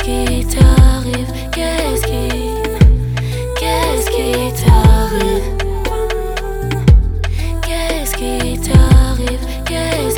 qui t'arrive? Qu'est-ce qui t'arrive? Qu'est-ce qui t'arrive? Qu'est-ce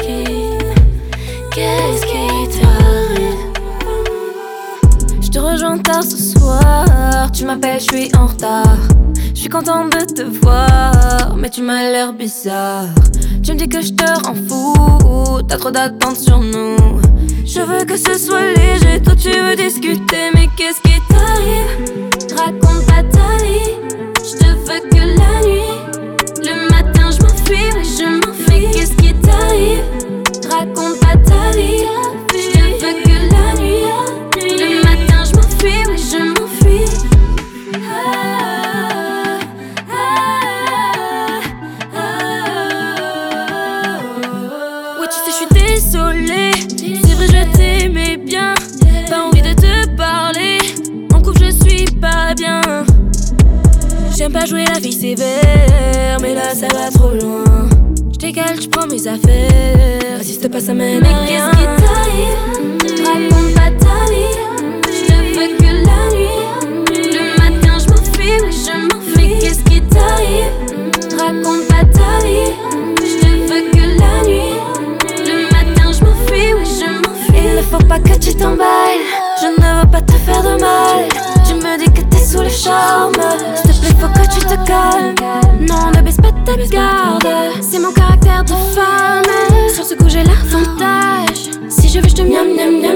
qui t'arrive? Je te rejoins tard ce soir. Tu m'appelles, je suis en retard. Je suis contente de te voir, mais tu m'as l'air bizarre. Tu me dis que je te rends fou, t'as trop d'attentes sur nous. Je veux que ce soit léger, toi tu veux discuter, mais qu'est-ce qui t'arrive? Raconte pas ta vie, je te veux que la nuit. Le matin je m'enfuis, oui je m'enfuis. Qu'est-ce qui t'arrive? Raconte pas ta vie, je te veux que la nuit. Le matin je m'enfuis, oui je m'enfuis. Ouais tu sais je suis désolée, c'est vrai je t'aimais bien. Pas envie de te parler, en couple je suis pas bien. J'aime pas jouer la vie sévère, mais là ça va trop loin. J'décale, j'prends mes affaires, résiste pas ça mène à rien. Mais qu'est-ce qui t'arrive? Raconte pas ta vie, je veux que la nuit. Le matin je m'enfuis, oui je m'enfuis. Qu'est-ce qui t'arrive? Raconte pas ta vie, je veux que la nuit. Le matin je m'enfuis, oui je m'enfuis. Il ne faut pas que tu t'emballes, je ne veux pas te faire de mal. Tu me dis que t'es sous le charme, s'il te plaît faut que tu te calmes. Non ne baisse pas ta garde, c'est mon caractère de femme. Sur ce coup j'ai l'avantage, si je veux je te miam miam miam.